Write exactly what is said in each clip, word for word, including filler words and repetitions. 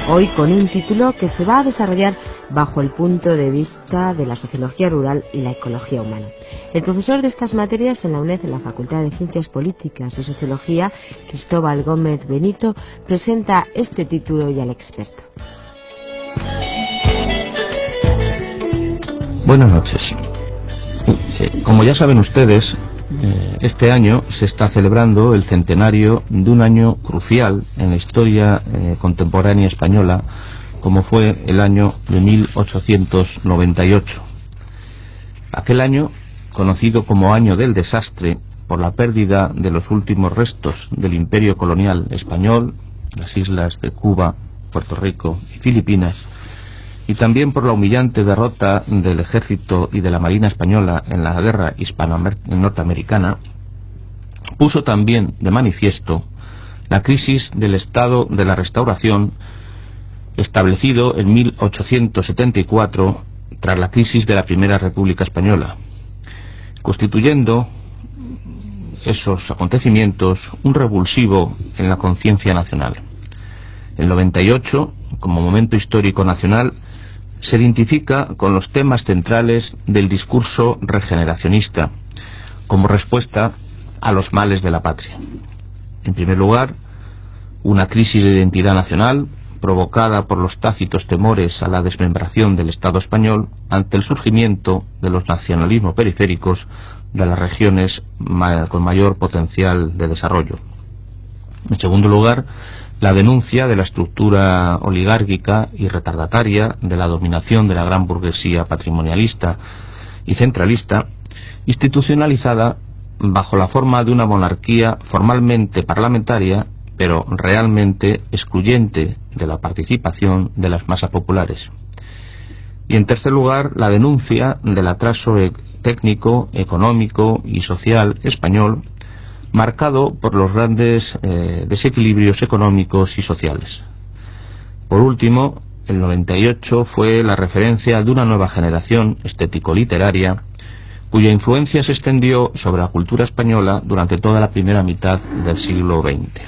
hoy con un título que se va a desarrollar bajo el punto de vista de la sociología rural y la ecología humana. El profesor de estas materias en la UNED, en la Facultad de Ciencias Políticas y Sociología, Cristóbal Gómez Benito, presenta este título y al experto. Buenas noches. Como ya saben ustedes, este año se está celebrando el centenario de un año crucial en la historia eh, contemporánea española, como fue el año de mil ochocientos noventa y ocho. Aquel año, conocido como año del desastre por la pérdida de los últimos restos del imperio colonial español, las islas de Cuba, Puerto Rico y Filipinas, y también por la humillante derrota del ejército y de la marina española en la guerra hispano-norteamericana, puso también de manifiesto la crisis del estado de la Restauración establecido en mil ochocientos setenta y cuatro tras la crisis de la Primera República Española, constituyendo esos acontecimientos un revulsivo en la conciencia nacional. El noventa y ocho, como momento histórico nacional, se identifica con los temas centrales del discurso regeneracionista como respuesta a los males de la patria. En primer lugar, una crisis de identidad nacional provocada por los tácitos temores a la desmembración del Estado español ante el surgimiento de los nacionalismos periféricos de las regiones con mayor potencial de desarrollo. En segundo lugar, la denuncia de la estructura oligárquica y retardataria de la dominación de la gran burguesía patrimonialista y centralista, institucionalizada bajo la forma de una monarquía formalmente parlamentaria, pero realmente excluyente de la participación de las masas populares. Y en tercer lugar, la denuncia del atraso técnico, económico y social español, marcado por los grandes eh, desequilibrios económicos y sociales. Por último, el noventa y ocho fue la referencia de una nueva generación estético-literaria cuya influencia se extendió sobre la cultura española durante toda la primera mitad del siglo veinte.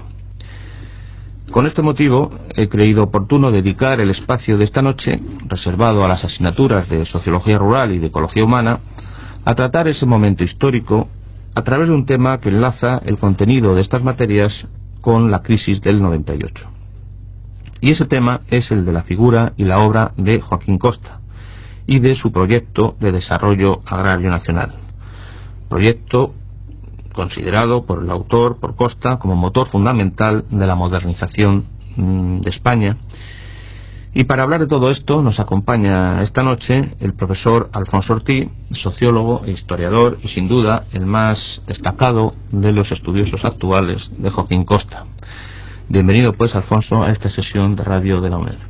Con este motivo, he creído oportuno dedicar el espacio de esta noche, reservado a las asignaturas de Sociología Rural y de Ecología Humana, a tratar ese momento histórico a través de un tema que enlaza el contenido de estas materias con la crisis del noventa y ocho. Y ese tema es el de la figura y la obra de Joaquín Costa y de su proyecto de desarrollo agrario nacional. Proyecto considerado por el autor, por Costa, como motor fundamental de la modernización mmm, de España. Y para hablar de todo esto nos acompaña esta noche el profesor Alfonso Ortí, sociólogo e historiador y sin duda el más destacado de los estudiosos actuales de Joaquín Costa. Bienvenido pues, Alfonso, a esta sesión de radio de la UNED.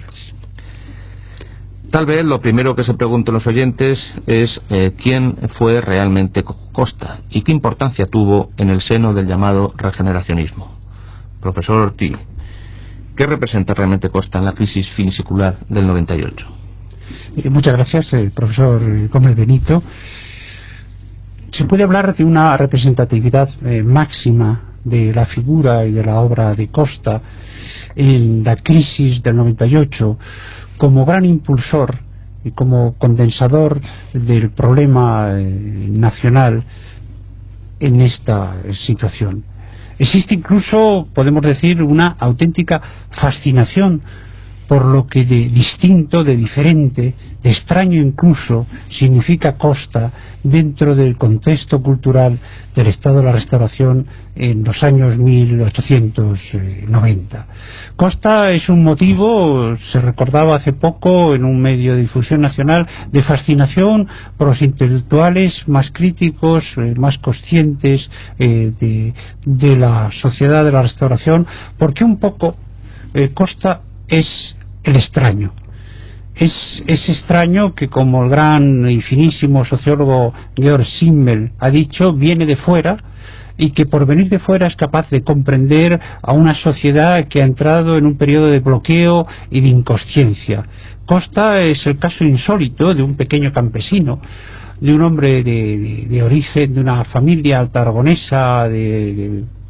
Tal vez lo primero que se pregunten los oyentes es eh, quién fue realmente Costa y qué importancia tuvo en el seno del llamado regeneracionismo. Profesor Ortí, ¿qué representa realmente Costa en la crisis finisecular del noventa y ocho? Eh, muchas gracias, eh, profesor Gómez Benito. Se puede hablar de una representatividad eh, máxima de la figura y de la obra de Costa en la crisis del noventa y ocho como gran impulsor y como condensador del problema eh, nacional en esta situación. Existe incluso, podemos decir, una auténtica fascinación por lo que de distinto, de diferente, de extraño incluso, significa Costa dentro del contexto cultural del estado de la Restauración en los años mil ochocientos noventa. Costa es un motivo, se recordaba hace poco en un medio de difusión nacional, de fascinación por los intelectuales más críticos, eh, más conscientes eh, de, de la sociedad de la Restauración, porque un poco eh, Costa es el extraño. Es, es extraño que, como el gran y finísimo sociólogo Georg Simmel ha dicho, viene de fuera y que por venir de fuera es capaz de comprender a una sociedad que ha entrado en un periodo de bloqueo y de inconsciencia. Costa es el caso insólito de un pequeño campesino, de un hombre de, de, de origen de una familia alta aragonesa de, de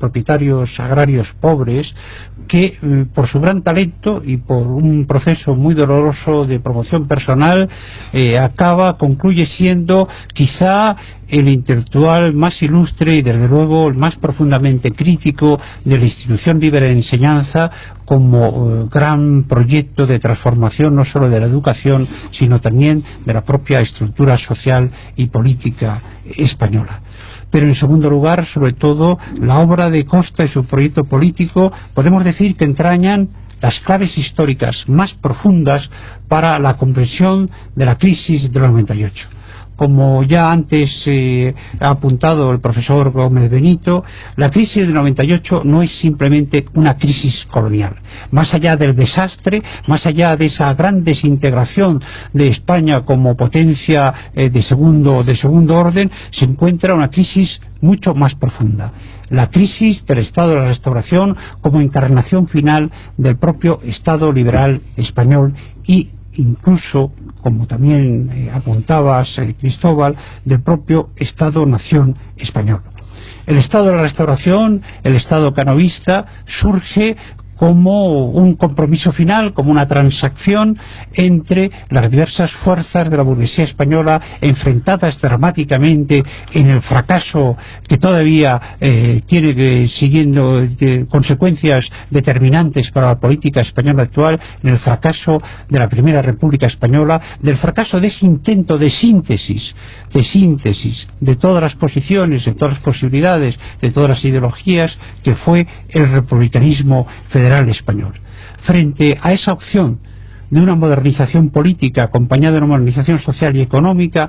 propietarios agrarios pobres que eh, por su gran talento y por un proceso muy doloroso de promoción personal eh, acaba, concluye siendo quizá el intelectual más ilustre y desde luego el más profundamente crítico de la institución libre de enseñanza como eh, gran proyecto de transformación no solo de la educación sino también de la propia estructura social y política española. Pero en segundo lugar, sobre todo, la obra de Costa y su proyecto político podemos decir que entrañan las claves históricas más profundas para la comprensión de la crisis del noventa y ocho. Como ya antes eh, ha apuntado el profesor Gómez Benito, la crisis del noventa y ocho no es simplemente una crisis colonial. Más allá del desastre, más allá de esa gran desintegración de España como potencia eh, de segundo de segundo orden, se encuentra una crisis mucho más profunda. La crisis del Estado de la Restauración como encarnación final del propio Estado liberal español y incluso, como también eh, apuntabas eh, Cristóbal, del propio Estado-Nación español. El Estado de la Restauración, el Estado canovista, surge como un compromiso final, como una transacción entre las diversas fuerzas de la burguesía española enfrentadas dramáticamente en el fracaso que todavía eh, tiene que, siguiendo eh, consecuencias determinantes para la política española actual, en el fracaso de la Primera República Española, del fracaso de ese intento de síntesis, de síntesis de todas las posiciones, de todas las posibilidades, de todas las ideologías, que fue el republicanismo federal español. Frente a esa opción de una modernización política acompañada de una modernización social y económica,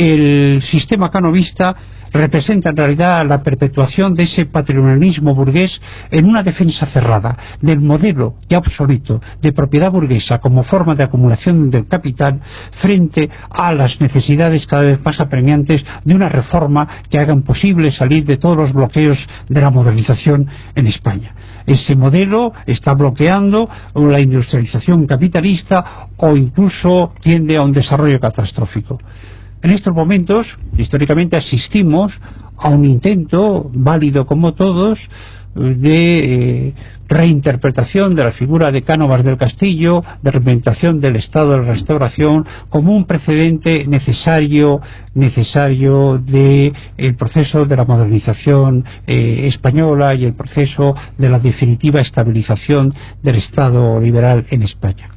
el sistema canovista representa en realidad la perpetuación de ese patrimonialismo burgués en una defensa cerrada del modelo ya obsoleto de propiedad burguesa como forma de acumulación del capital frente a las necesidades cada vez más apremiantes de una reforma que hagan posible salir de todos los bloqueos de la modernización en España. Ese modelo está bloqueando la industrialización capitalista o incluso tiende a un desarrollo catastrófico. En estos momentos, históricamente, asistimos a un intento, válido como todos, de eh, reinterpretación de la figura de Cánovas del Castillo, de reinventación del Estado de la Restauración como un precedente necesario necesario de el proceso de la modernización eh, española y el proceso de la definitiva estabilización del Estado liberal en España.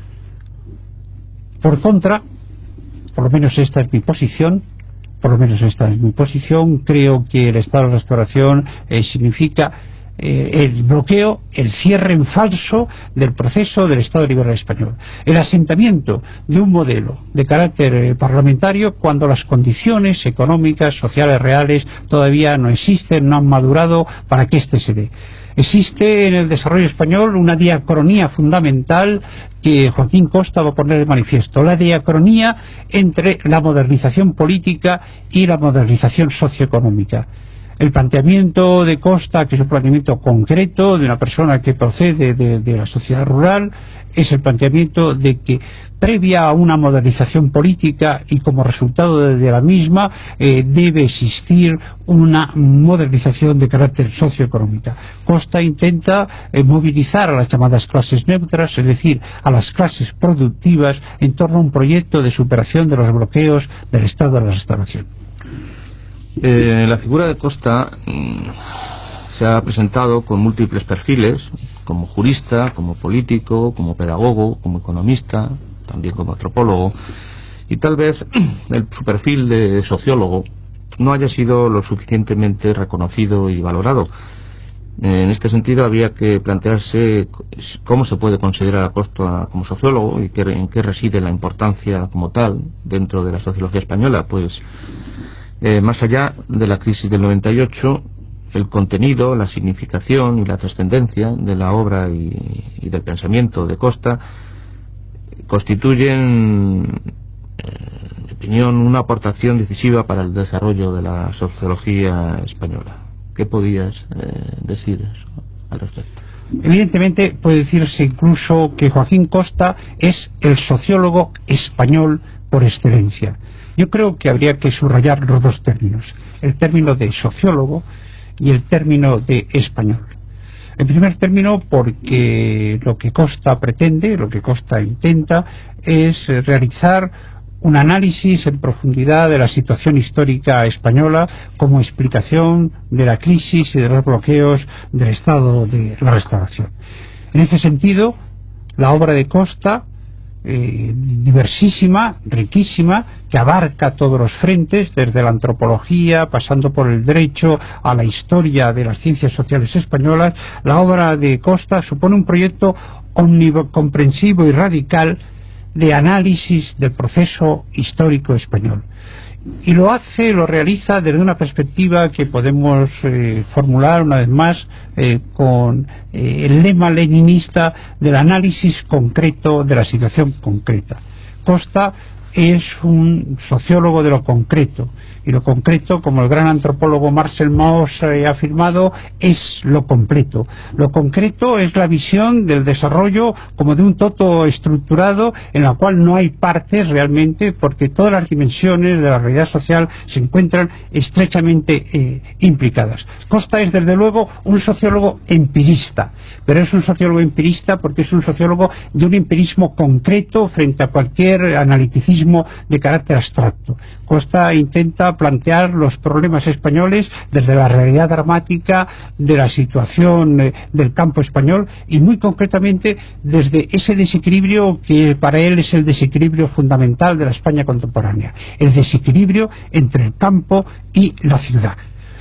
Por contra, por lo menos esta es mi posición, por lo menos esta es mi posición, creo que el Estado de la Restauración eh, significa eh, el bloqueo, el cierre en falso del proceso del Estado liberal español, el asentamiento de un modelo de carácter eh, parlamentario cuando las condiciones económicas, sociales, reales todavía no existen, no han madurado para que éste se dé. Existe en el desarrollo español una diacronía fundamental que Joaquín Costa va a poner de manifiesto, la diacronía entre la modernización política y la modernización socioeconómica. El planteamiento de Costa, que es un planteamiento concreto de una persona que procede de, de la sociedad rural, es el planteamiento de que previa a una modernización política y como resultado de, de la misma eh, debe existir una modernización de carácter socioeconómica. Costa intenta eh, movilizar a las llamadas clases neutras, es decir, a las clases productivas en torno a un proyecto de superación de los bloqueos del Estado de la Restauración. Eh, la figura de Costa mmm, se ha presentado con múltiples perfiles, como jurista, como político, como pedagogo, como economista, también como antropólogo, y tal vez el, su perfil de sociólogo no haya sido lo suficientemente reconocido y valorado. En este sentido habría que plantearse cómo se puede considerar a Costa como sociólogo y qué, en qué reside la importancia como tal dentro de la sociología española. Pues Eh, más allá de la crisis del noventa y ocho, el contenido, la significación y la trascendencia de la obra y, y del pensamiento de Costa constituyen, eh, en mi opinión, una aportación decisiva para el desarrollo de la sociología española. ¿Qué podías eh, decir al respecto? Evidentemente puede decirse incluso que Joaquín Costa es el sociólogo español por excelencia. Yo creo que habría que subrayar los dos términos, el término de sociólogo y el término de español. En primer término, porque lo que Costa pretende, lo que Costa intenta, es realizar un análisis en profundidad de la situación histórica española como explicación de la crisis y de los bloqueos del estado de la Restauración. En ese sentido, la obra de Costa, eh, diversísima, riquísima, que abarca todos los frentes, desde la antropología, pasando por el derecho a la historia de las ciencias sociales españolas, la obra de Costa supone un proyecto omnicomprensivo y radical de análisis del proceso histórico español. Y lo hace, lo realiza desde una perspectiva que podemos eh, formular una vez más eh, con eh, el lema leninista del análisis concreto de la situación concreta. Costa es un sociólogo de lo concreto, y lo concreto, como el gran antropólogo Marcel Mauss eh, ha afirmado, es lo completo. Lo concreto es la visión del desarrollo como de un todo estructurado en la cual no hay partes realmente, porque todas las dimensiones de la realidad social se encuentran estrechamente eh, implicadas. Costa es desde luego un sociólogo empirista, pero es un sociólogo empirista porque es un sociólogo de un empirismo concreto frente a cualquier analiticismo de carácter abstracto. Costa intenta plantear los problemas españoles desde la realidad dramática de la situación eh, del campo español, y muy concretamente desde ese desequilibrio que para él es el desequilibrio fundamental de la España contemporánea, el desequilibrio entre el campo y la ciudad.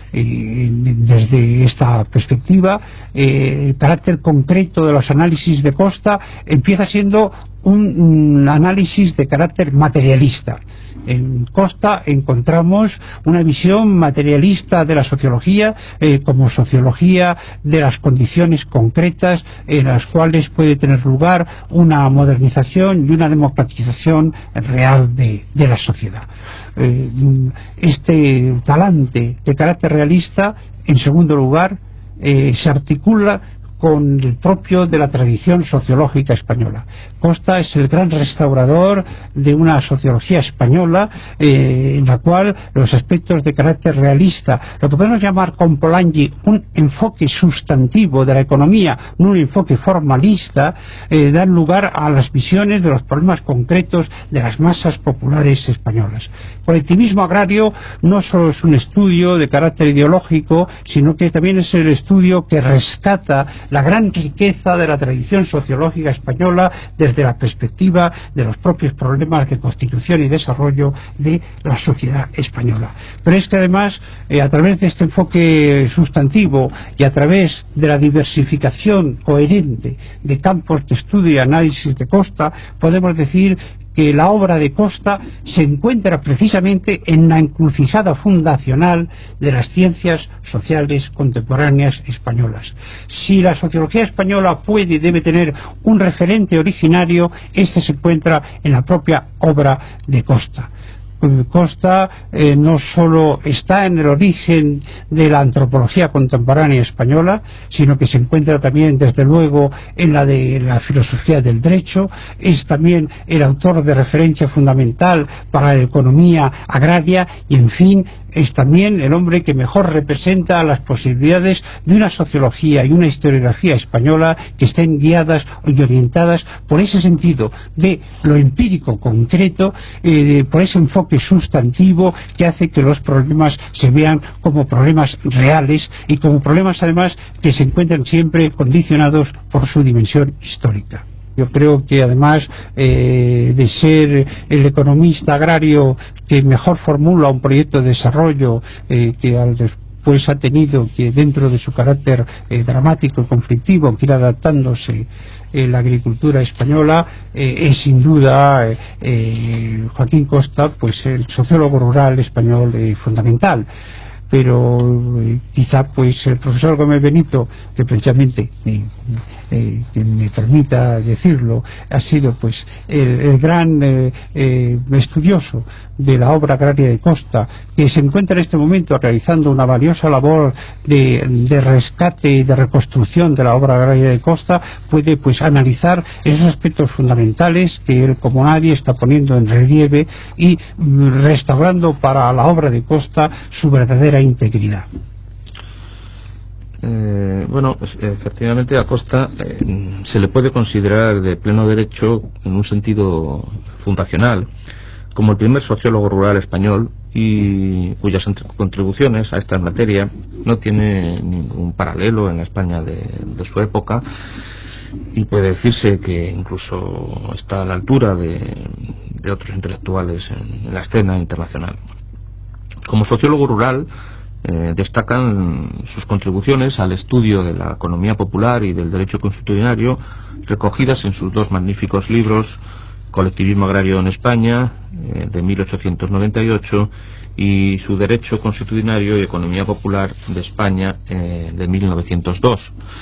Eh, desde esta perspectiva, eh, el carácter concreto de los análisis de Costa empieza siendo un, un análisis de carácter materialista. En Costa encontramos una visión materialista de la sociología eh, como sociología de las condiciones concretas en las cuales puede tener lugar una modernización y una democratización real de, de la sociedad. Eh, este talante de carácter realista, en segundo lugar, eh, se articula con el propio de la tradición sociológica española. Costa es el gran restaurador de una sociología española eh, en la cual los aspectos de carácter realista, lo que podemos llamar con Polanyi un enfoque sustantivo de la economía, no un enfoque formalista, eh, dan lugar a las visiones de los problemas concretos de las masas populares españolas. El colectivismo agrario no solo es un estudio de carácter ideológico, sino que también es el estudio que rescata la gran riqueza de la tradición sociológica española desde la perspectiva de los propios problemas de constitución y desarrollo de la sociedad española. Pero es que además, eh, a través de este enfoque sustantivo y a través de la diversificación coherente de campos de estudio y análisis de Costa, podemos decir que la obra de Costa se encuentra precisamente en la encrucijada fundacional de las ciencias sociales contemporáneas españolas. Si la sociología española puede y debe tener un referente originario, este se encuentra en la propia obra de Costa. Costa eh, no solo está en el origen de la antropología contemporánea española, sino que se encuentra también, desde luego, en la de la filosofía del derecho. Es también el autor de referencia fundamental para la economía agraria y, en fin, es también el hombre que mejor representa las posibilidades de una sociología y una historiografía española que estén guiadas y orientadas por ese sentido de lo empírico concreto, eh, por ese enfoque sustantivo que hace que los problemas se vean como problemas reales y como problemas además que se encuentran siempre condicionados por su dimensión histórica. Yo creo que además eh, de ser el economista agrario que mejor formula un proyecto de desarrollo eh, que al después ha tenido que dentro de su carácter eh, dramático y conflictivo que ir adaptándose eh, la agricultura española, eh, es sin duda eh, eh, Joaquín Costa, pues el sociólogo rural español eh, fundamental. Pero eh, quizá pues el profesor Gómez Benito, que precisamente eh, eh, que me permita decirlo, ha sido pues el, el gran eh, eh, estudioso de la obra agraria de Costa, que se encuentra en este momento realizando una valiosa labor de, de rescate y de reconstrucción de la obra agraria de Costa, puede pues analizar esos aspectos fundamentales que él como nadie está poniendo en relieve y mm, restaurando para la obra de Costa su verdadera integridad. Eh, bueno, pues, efectivamente a Costa eh, se le puede considerar de pleno derecho, en un sentido fundacional, como el primer sociólogo rural español, y cuyas contribuciones a esta materia no tiene ningún paralelo en la España de, de su época, y puede decirse que incluso está a la altura de, de otros intelectuales en, en la escena internacional. Como sociólogo rural, Eh, destacan sus contribuciones al estudio de la economía popular y del derecho constitucionario, recogidas en sus dos magníficos libros, Colectivismo agrario en España, eh, de mil ochocientos noventa y ocho, y su Derecho constitucionario y economía popular de España, eh, de mil novecientos dos.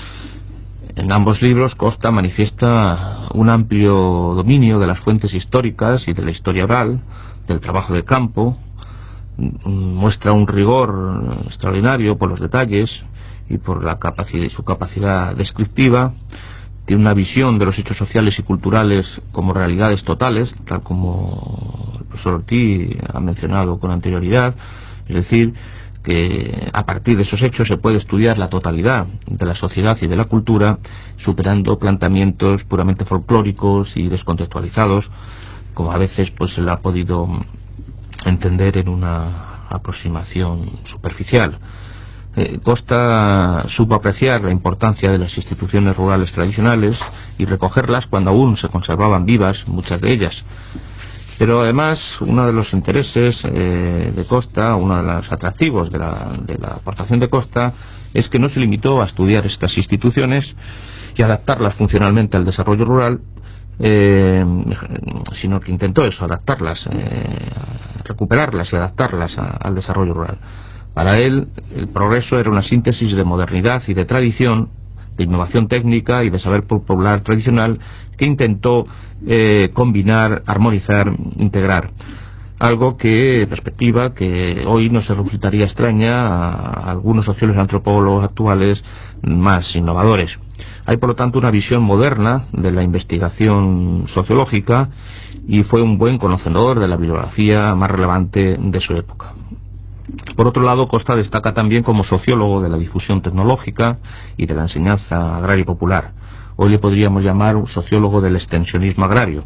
En ambos libros Costa manifiesta un amplio dominio de las fuentes históricas y de la historia oral, del trabajo de campo. Muestra un rigor extraordinario por los detalles y por la capacidad, su capacidad descriptiva. Tiene una visión de los hechos sociales y culturales como realidades totales, tal como el profesor Ortiz ha mencionado con anterioridad, es decir, que a partir de esos hechos se puede estudiar la totalidad de la sociedad y de la cultura, superando planteamientos puramente folclóricos y descontextualizados, como a veces pues se le ha podido entender en una aproximación superficial. Eh, Costa supo apreciar la importancia de las instituciones rurales tradicionales y recogerlas cuando aún se conservaban vivas muchas de ellas. Pero además, uno de los intereses eh, de Costa, uno de los atractivos de la, de la aportación de Costa, es que no se limitó a estudiar estas instituciones y adaptarlas funcionalmente al desarrollo rural, Eh, sino que intentó eso, adaptarlas, eh, recuperarlas y adaptarlas a, al desarrollo rural. Para él, el progreso era una síntesis de modernidad y de tradición, de innovación técnica y de saber popular tradicional, que intentó eh, combinar, armonizar, integrar. Algo que, perspectiva, que hoy no se resultaría extraña a algunos sociólogos y antropólogos actuales más innovadores. Hay, por lo tanto, una visión moderna de la investigación sociológica y fue un buen conocedor de la bibliografía más relevante de su época. Por otro lado, Costa destaca también como sociólogo de la difusión tecnológica y de la enseñanza agraria y popular. Hoy le podríamos llamar un sociólogo del extensionismo agrario.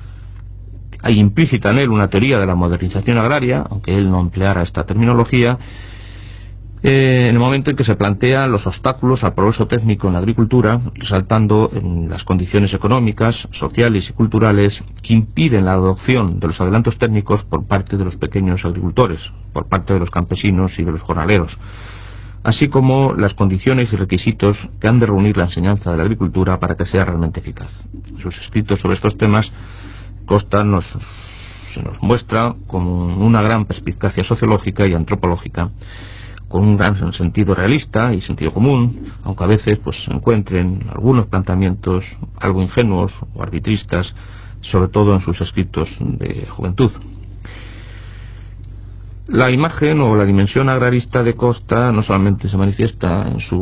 Hay implícita en él una teoría de la modernización agraria, aunque él no empleara esta terminología, Eh, en el momento en que se plantean los obstáculos al progreso técnico en la agricultura, resaltando en las condiciones económicas, sociales y culturales que impiden la adopción de los adelantos técnicos por parte de los pequeños agricultores, por parte de los campesinos y de los jornaleros, así como las condiciones y requisitos que han de reunir la enseñanza de la agricultura para que sea realmente eficaz. En sus escritos sobre estos temas, Costa nos, se nos muestra con una gran perspicacia sociológica y antropológica, con un gran sentido realista y sentido común, aunque a veces pues se encuentren algunos planteamientos algo ingenuos o arbitristas, sobre todo en sus escritos de juventud. La imagen o la dimensión agrarista de Costa no solamente se manifiesta en su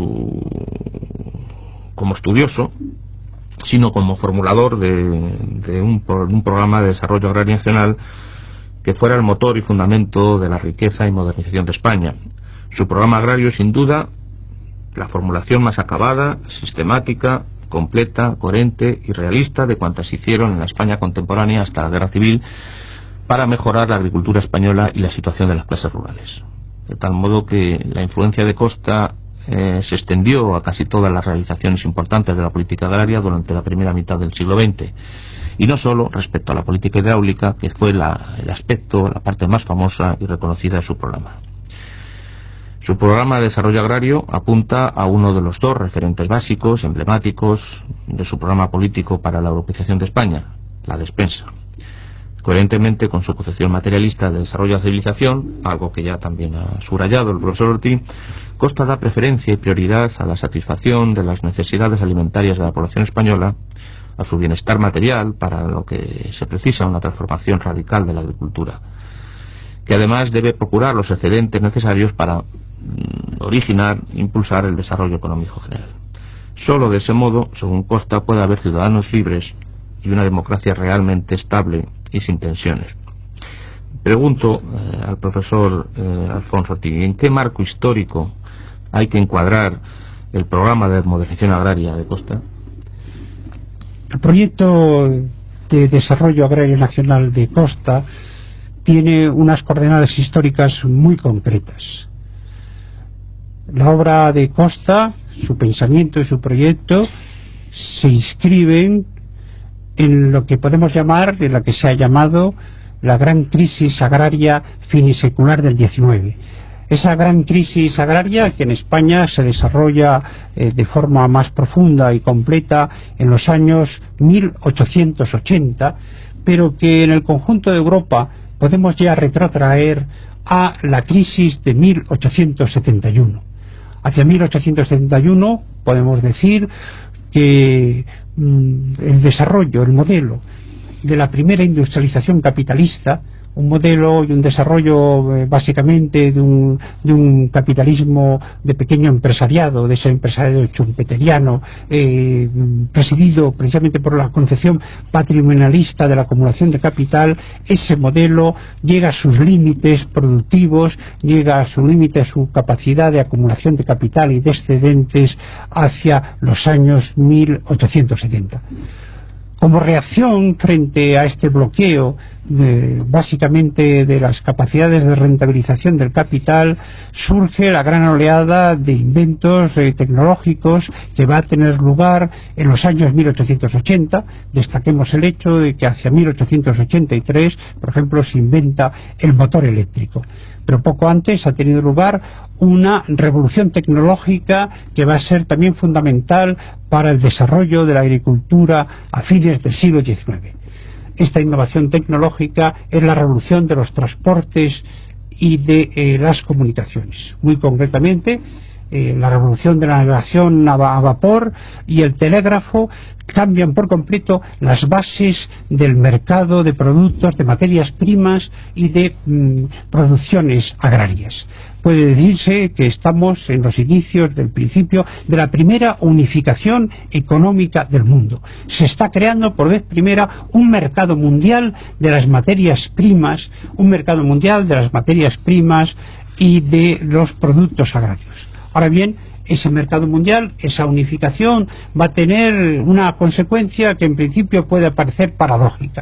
como estudioso, sino como formulador de, de, un, de un programa de desarrollo agrario nacional que fuera el motor y fundamento de la riqueza y modernización de España. Su programa agrario es sin duda la formulación más acabada, sistemática, completa, coherente y realista de cuantas se hicieron en la España contemporánea hasta la Guerra Civil para mejorar la agricultura española y la situación de las clases rurales. De tal modo que la influencia de Costa eh, se extendió a casi todas las realizaciones importantes de la política agraria durante la primera mitad del siglo veinte. Y no solo respecto a la política hidráulica, que fue la, el aspecto, la parte más famosa y reconocida de su programa. Su programa de desarrollo agrario apunta a uno de los dos referentes básicos, emblemáticos, de su programa político para la europeización de España, la despensa. Coherentemente con su concepción materialista de desarrollo de la civilización, algo que ya también ha subrayado el profesor Ortiz, Costa da preferencia y prioridad a la satisfacción de las necesidades alimentarias de la población española, a su bienestar material, para lo que se precisa una transformación radical de la agricultura, que además debe procurar los excedentes necesarios para mm, originar e impulsar el desarrollo económico general. Solo de ese modo, según Costa, puede haber ciudadanos libres y una democracia realmente estable y sin tensiones. Pregunto eh, al profesor eh, Alfonso Ortiz, ¿en qué marco histórico hay que encuadrar el programa de modernización agraria de Costa? El proyecto de desarrollo agrario nacional de Costa tiene unas coordenadas históricas muy concretas. La obra de Costa, su pensamiento y su proyecto se inscriben en lo que podemos llamar, de la que se ha llamado la gran crisis agraria finisecular del diecinueve. Esa gran crisis agraria que en España se desarrolla eh, de forma más profunda y completa en los años mil ochocientos ochenta, pero que en el conjunto de Europa podemos ya retrotraer a la crisis de mil ochocientos setenta y uno. Hacia mil ochocientos setenta y uno podemos decir que mmm, el desarrollo, el modelo de la primera industrialización capitalista, un modelo y un desarrollo eh, básicamente de un, de un capitalismo de pequeño empresariado, de ese empresariado chumpeteriano, eh, presidido precisamente por la concepción patrimonialista de la acumulación de capital. Ese modelo llega a sus límites productivos, llega a su límite, a su capacidad de acumulación de capital y de excedentes hacia los años mil ochocientos setenta. Como reacción frente a este bloqueo, eh, básicamente de las capacidades de rentabilización del capital, surge la gran oleada de inventos eh, tecnológicos que va a tener lugar en los años mil ochocientos ochenta. Destaquemos el hecho de que hacia mil ochocientos ochenta y tres, por ejemplo, se inventa el motor eléctrico. Pero poco antes ha tenido lugar una revolución tecnológica que va a ser también fundamental para el desarrollo de la agricultura a fines del siglo diecinueve. Esta innovación tecnológica es la revolución de los transportes y de eh, las comunicaciones. Muy concretamente, eh, la revolución de la navegación a, a vapor y el telégrafo cambian por completo las bases del mercado de productos, de materias primas y de mm, producciones agrarias. Puede decirse que estamos en los inicios del principio de la primera unificación económica del mundo. Se está creando por vez primera un mercado mundial de las materias primas, un mercado mundial de las materias primas y de los productos agrarios. Ahora bien, ese mercado mundial, esa unificación, va a tener una consecuencia que en principio puede parecer paradójica.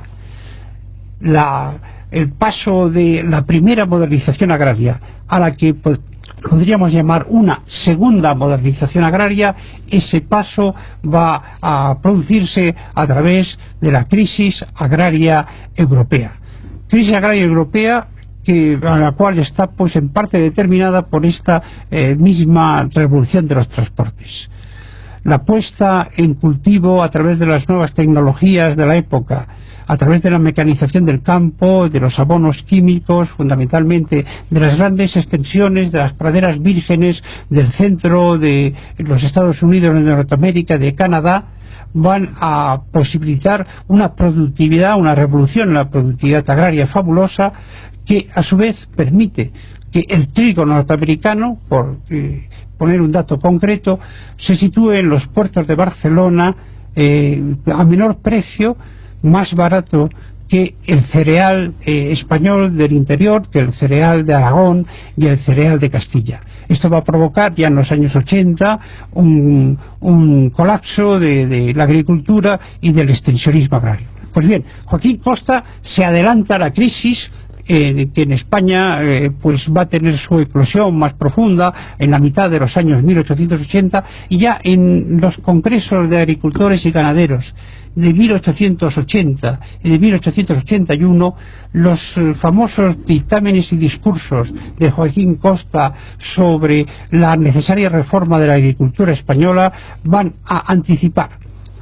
La, el paso de la primera modernización agraria a la que pues, podríamos llamar una segunda modernización agraria, ese paso va a producirse a través de la crisis agraria europea. Crisis agraria europea que, a la cual está pues en parte determinada por esta eh, misma revolución de los transportes. La puesta en cultivo a través de las nuevas tecnologías de la época, a través de la mecanización del campo, de los abonos químicos, fundamentalmente de las grandes extensiones de las praderas vírgenes del centro de los Estados Unidos, de Norteamérica, de Canadá, van a posibilitar una productividad, una revolución en la productividad agraria fabulosa, que a su vez permite que el trigo norteamericano, por eh, poner un dato concreto, se sitúe en los puertos de Barcelona eh, a menor precio, más barato que el cereal eh, español del interior, que el cereal de Aragón y el cereal de Castilla. Esto va a provocar ya en los años ochenta un, un colapso de, de la agricultura y del extensionismo agrario. Pues bien, Joaquín Costa se adelanta a la crisis Eh, que en España eh, pues va a tener su eclosión más profunda en la mitad de los años mil ochocientos ochenta, y ya en los congresos de agricultores y ganaderos de mil ochocientos ochenta y de mil ochocientos ochenta y uno, los eh, famosos dictámenes y discursos de Joaquín Costa sobre la necesaria reforma de la agricultura española van a anticipar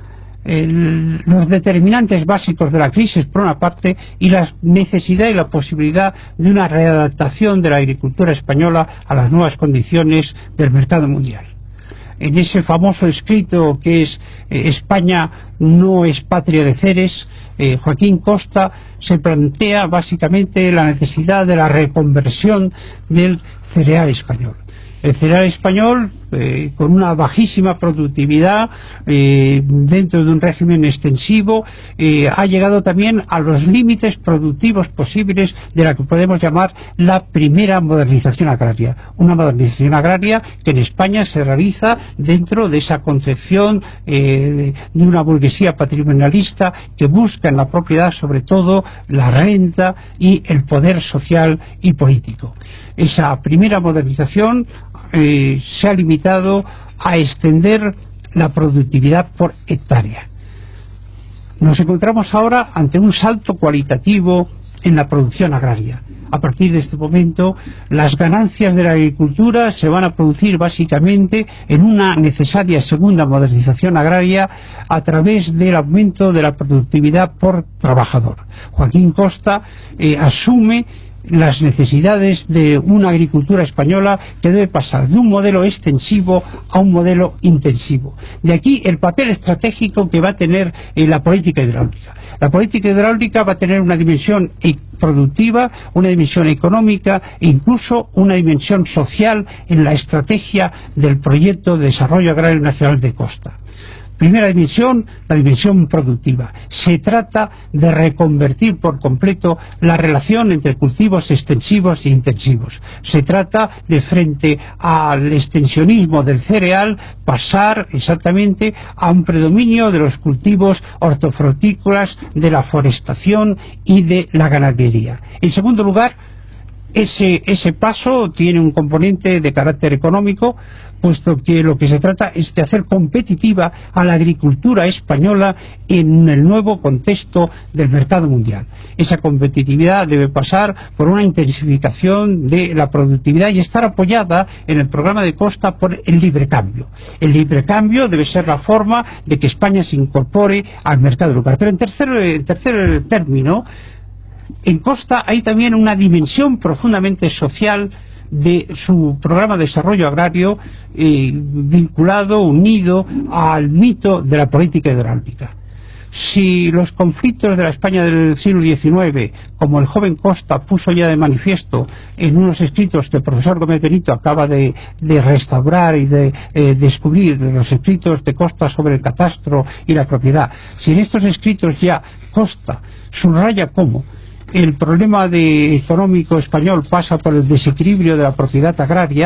El, los determinantes básicos de la crisis por una parte, y la necesidad y la posibilidad de una readaptación de la agricultura española a las nuevas condiciones del mercado mundial. En ese famoso escrito que es eh, España no es patria de Ceres, eh, Joaquín Costa se plantea básicamente la necesidad de la reconversión del cereal español. El cereal español eh, con una bajísima productividad, eh, dentro de un régimen extensivo, eh, ha llegado también a los límites productivos posibles de la que podemos llamar la primera modernización agraria. Una modernización agraria que en España se realiza dentro de esa concepción eh, de una burguesía patrimonialista que busca en la propiedad sobre todo la renta y el poder social y político. Esa primera modernización eh, se ha limitado a extender la productividad por hectárea. Nos encontramos ahora ante un salto cualitativo en la producción agraria. A partir de este momento, las ganancias de la agricultura se van a producir básicamente en una necesaria segunda modernización agraria a través del aumento de la productividad por trabajador. Joaquín Costa eh, asume las necesidades de una agricultura española que debe pasar de un modelo extensivo a un modelo intensivo. De aquí el papel estratégico que va a tener eh, la política hidráulica. La política hidráulica va a tener una dimensión productiva, una dimensión económica e incluso una dimensión social en la estrategia del proyecto de desarrollo agrario nacional de Costa. Primera dimensión, la dimensión productiva. Se trata de reconvertir por completo la relación entre cultivos extensivos e intensivos. Se trata de, frente al extensionismo del cereal, pasar exactamente a un predominio de los cultivos hortofrutícolas, de la forestación y de la ganadería. En segundo lugar, ese, ese paso tiene un componente de carácter económico, puesto que lo que se trata es de hacer competitiva a la agricultura española en el nuevo contexto del mercado mundial. Esa competitividad debe pasar por una intensificación de la productividad y estar apoyada en el programa de Costa por el libre cambio. El libre cambio debe ser la forma de que España se incorpore al mercado local. Pero en tercer, en tercer término, en Costa hay también una dimensión profundamente social de su programa de desarrollo agrario, eh, vinculado, unido al mito de la política hidráulica. Si los conflictos de la España del siglo diecinueve, como el joven Costa puso ya de manifiesto en unos escritos que el profesor Gómez Benito acaba de, de restaurar y de eh, descubrir, los escritos de Costa sobre el catastro y la propiedad, si en estos escritos ya Costa subraya cómo el problema de económico español pasa por el desequilibrio de la propiedad agraria,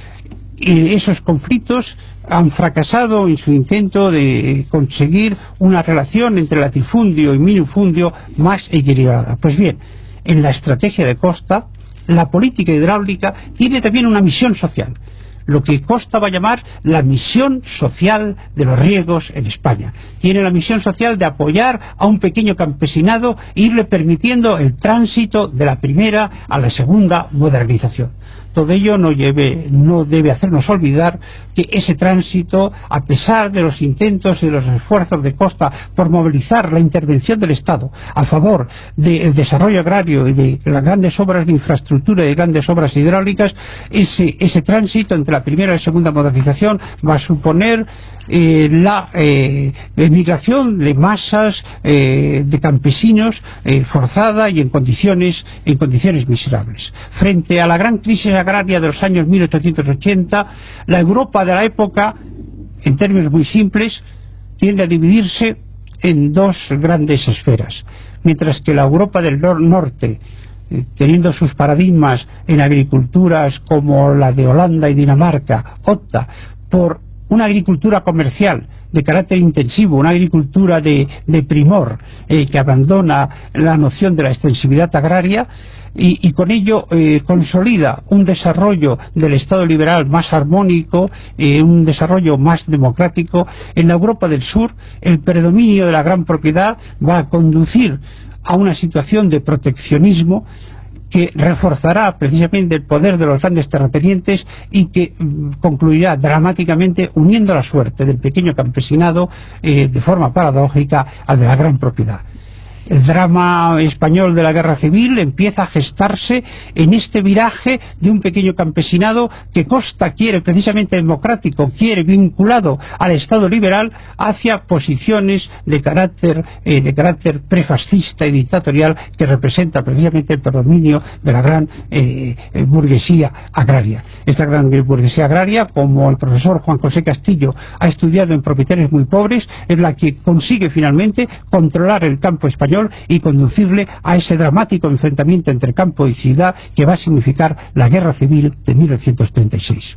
y esos conflictos han fracasado en su intento de conseguir una relación entre latifundio y minifundio más equilibrada. Pues bien, en la estrategia de Costa, la política hidráulica tiene también una misión social, lo que Costa va a llamar la misión social de los riegos en España. Tiene la misión social de apoyar a un pequeño campesinado e irle permitiendo el tránsito de la primera a la segunda modernización. Todo ello no, lleve, no debe hacernos olvidar que ese tránsito, a pesar de los intentos y de los esfuerzos de Costa por movilizar la intervención del Estado a favor del desarrollo agrario y de las grandes obras de infraestructura y de grandes obras hidráulicas, ese, ese tránsito entre la primera y la segunda modernización va a suponer eh, la eh, emigración de masas eh, de campesinos eh, forzada y en condiciones, en condiciones miserables. Frente a la gran crisis agraria de los años mil ochocientos ochenta, la Europa de la época, en términos muy simples, tiende a dividirse en dos grandes esferas. Mientras que la Europa del norte, eh, teniendo sus paradigmas en agriculturas como la de Holanda y Dinamarca, opta por una agricultura comercial de carácter intensivo, una agricultura de, de primor, eh, que abandona la noción de la extensividad agraria y, y con ello eh, consolida un desarrollo del Estado liberal más armónico, eh, un desarrollo más democrático. En la Europa del Sur, el predominio de la gran propiedad va a conducir a una situación de proteccionismo que reforzará precisamente el poder de los grandes terratenientes y que mm, concluirá dramáticamente uniendo la suerte del pequeño campesinado eh, de forma paradójica al de la gran propiedad. el drama español de la guerra civil empieza a gestarse en este viraje de un pequeño campesinado que Costa quiere precisamente democrático, quiere vinculado al Estado liberal hacia posiciones de carácter eh, de carácter prefascista y dictatorial que representa precisamente el predominio de la gran eh, burguesía agraria. Esta gran burguesía agraria, como el profesor Juan José Castillo ha estudiado en Propietarios muy pobres, es la que consigue finalmente controlar el campo español y conducirle a ese dramático enfrentamiento entre campo y ciudad que va a significar la guerra civil de mil novecientos treinta y seis.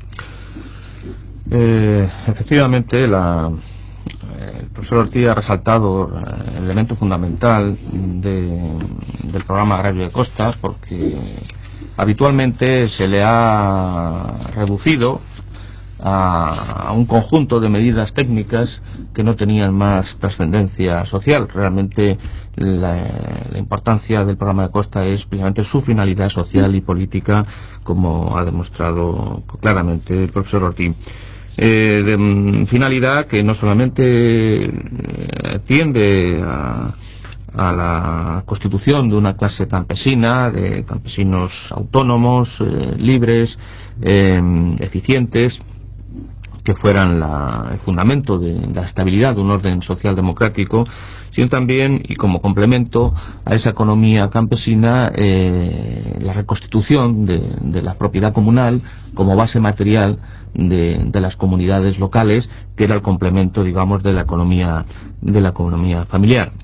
Eh, efectivamente, la, el profesor Ortiz ha resaltado el elemento fundamental de, del programa agrario de Costa, porque habitualmente se le ha reducido a, a un conjunto de medidas técnicas que no tenían más trascendencia social. Realmente la, la importancia del programa de Costa es precisamente su finalidad social y política, como ha demostrado claramente el profesor Ortiz. Eh, de finalidad que no solamente eh, tiende a, a la constitución de una clase campesina, de campesinos autónomos, eh, libres, eh, eficientes, que fueran la, el fundamento de la estabilidad de un orden social democrático, sino también, y como complemento a esa economía campesina, eh, la reconstitución de, de la propiedad comunal como base material de, de las comunidades locales, que era el complemento, digamos, de la economía de la economía familiar.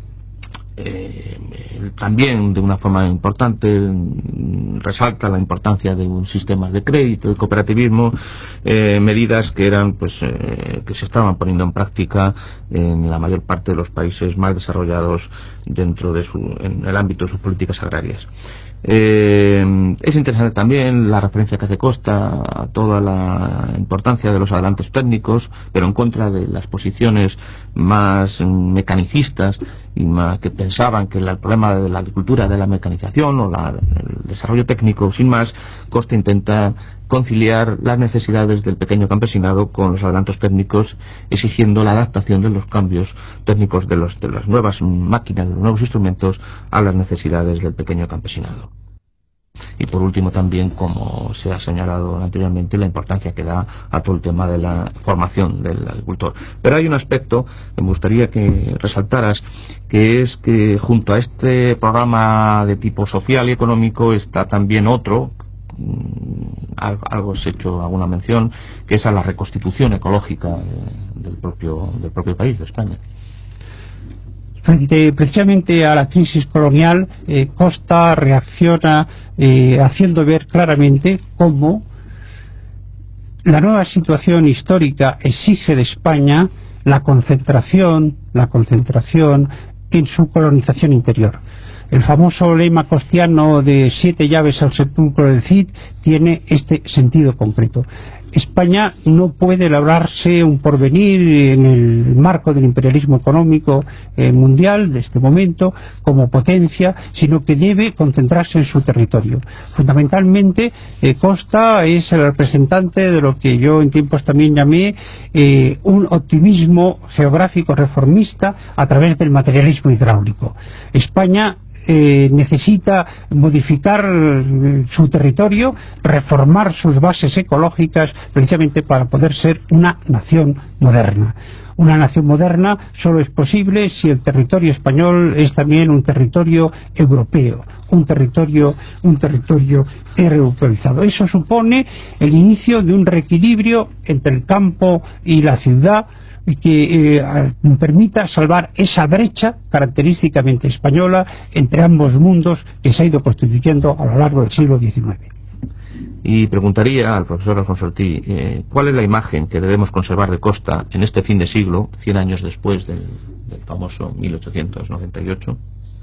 Eh, también de una forma importante resalta la importancia de un sistema de crédito y cooperativismo, eh, medidas que eran pues eh, que se estaban poniendo en práctica en la mayor parte de los países más desarrollados dentro de su en el ámbito de sus políticas agrarias. Eh, es interesante también la referencia que hace Costa a toda la importancia de los adelantos técnicos, pero en contra de las posiciones más mecanicistas y más que pensaban que el problema de la agricultura de la mecanización o la, el desarrollo técnico sin más. Costa intenta conciliar las necesidades del pequeño campesinado con los adelantos técnicos, exigiendo la adaptación de los cambios técnicos de, los, de las nuevas máquinas, de los nuevos instrumentos a las necesidades del pequeño campesinado. Y por último también, como se ha señalado anteriormente, la importancia que da a todo el tema de la formación del agricultor. Pero hay un aspecto que me gustaría que resaltaras, que es que junto a este programa de tipo social y económico está también otro, algo has hecho alguna mención, que es a la reconstitución ecológica del propio, del propio país, de España. Frente precisamente a la crisis colonial, eh, Costa reacciona eh, haciendo ver claramente cómo la nueva situación histórica exige de España la concentración, la concentración en su colonización interior. El famoso lema costiano de siete llaves al sepulcro del Cid tiene este sentido concreto. España no puede labrarse un porvenir en el marco del imperialismo económico eh, mundial de este momento como potencia, sino que debe concentrarse en su territorio. Fundamentalmente, eh, Costa es el representante de lo que yo en tiempos también llamé eh, un optimismo geográfico reformista a través del materialismo hidráulico. España Eh, necesita modificar eh, su territorio, reformar sus bases ecológicas precisamente para poder ser una nación moderna. Una nación moderna solo es posible si el territorio español es también un territorio europeo, un territorio, un territorio europeizado. Eso supone el inicio de un reequilibrio entre el campo y la ciudad, que eh, permita salvar esa brecha característicamente española entre ambos mundos que se ha ido constituyendo a lo largo del siglo diecinueve. Y preguntaría al profesor Alfonso Ortiz, eh, ¿cuál es la imagen que debemos conservar de Costa en este fin de siglo, cien años después del, del famoso mil ochocientos noventa y ocho?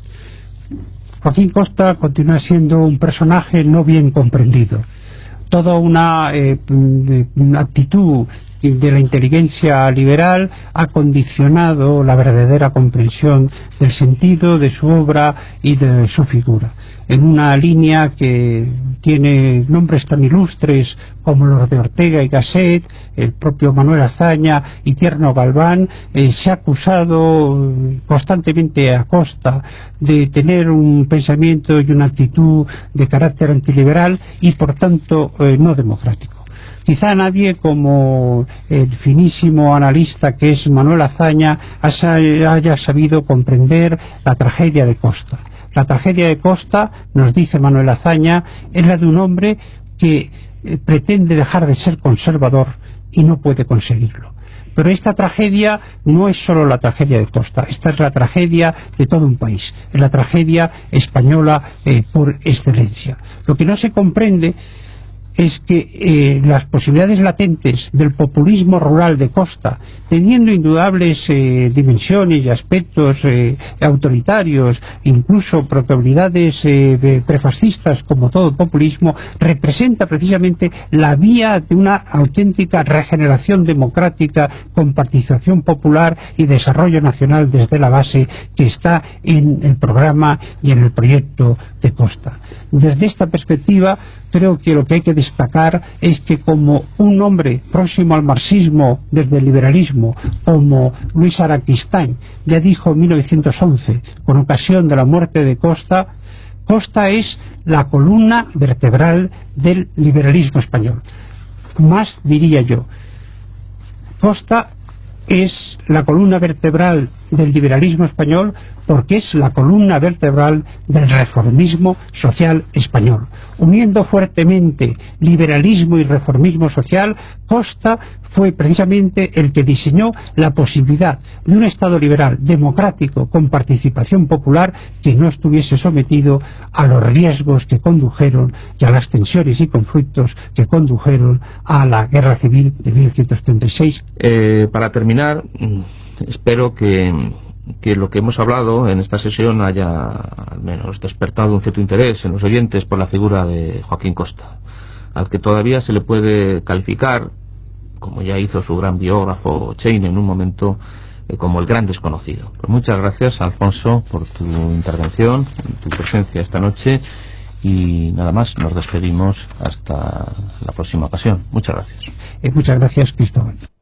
Joaquín Costa continúa siendo un personaje no bien comprendido. Toda una, eh, una actitud de la inteligencia liberal ha condicionado la verdadera comprensión del sentido de su obra y de su figura, en una línea que tiene nombres tan ilustres como los de Ortega y Gasset, el propio Manuel Azaña y Tierno Galván. Eh, se ha acusado constantemente a Costa de tener un pensamiento y una actitud de carácter antiliberal y por tanto eh, no democrático. Quizá nadie como el finísimo analista que es Manuel Azaña haya sabido comprender la tragedia de Costa. La tragedia de Costa, nos dice Manuel Azaña, es la de un hombre que eh, pretende dejar de ser conservador y no puede conseguirlo. Pero esta tragedia no es solo la tragedia de Costa, esta es la tragedia de todo un país, es la tragedia española eh, por excelencia. Lo que no se comprende es que eh, las posibilidades latentes del populismo rural de Costa, teniendo indudables eh, dimensiones y aspectos eh, autoritarios, incluso probabilidades eh, prefascistas como todo populismo, representa precisamente la vía de una auténtica regeneración democrática con participación popular y desarrollo nacional desde la base que está en el programa y en el proyecto de Costa. Desde esta perspectiva, creo que lo que hay que destacar es que como un hombre próximo al marxismo desde el liberalismo, como Luis Araquistáin ya dijo en mil novecientos once con ocasión de la muerte de Costa, Costa es la columna vertebral del liberalismo español. Más diría yo, Costa es la columna vertebral del liberalismo español porque es la columna vertebral del reformismo social español. Uniendo fuertemente liberalismo y reformismo social, Costa fue precisamente el que diseñó la posibilidad de un Estado liberal democrático con participación popular que no estuviese sometido a los riesgos que condujeron y a las tensiones y conflictos que condujeron a la Guerra Civil de mil novecientos treinta y seis. Eh, para terminar, espero que, que lo que hemos hablado en esta sesión haya al menos despertado un cierto interés en los oyentes por la figura de Joaquín Costa, al que todavía se le puede calificar, como ya hizo su gran biógrafo Cheine en un momento, eh, como el gran desconocido. Pues muchas gracias, Alfonso, por tu intervención, tu presencia esta noche, y nada más, nos despedimos hasta la próxima ocasión. Muchas gracias. Eh, muchas gracias, Cristóbal.